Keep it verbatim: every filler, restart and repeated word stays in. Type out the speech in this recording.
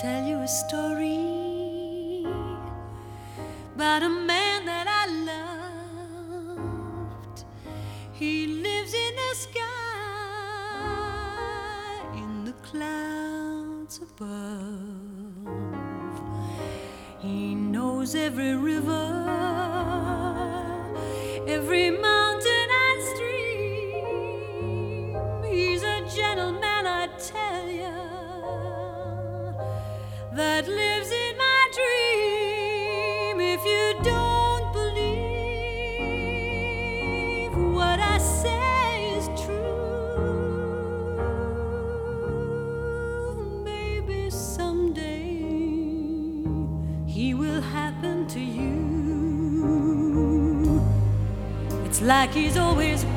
tell you a story about a man that I loved. He lives in the sky, in the clouds above. He knows every river, every mountain and stream. He's a gentleman, I tell ya, that lives in my dream. If you don't believe what I say is true, maybe someday he will happen to you. It's like he's always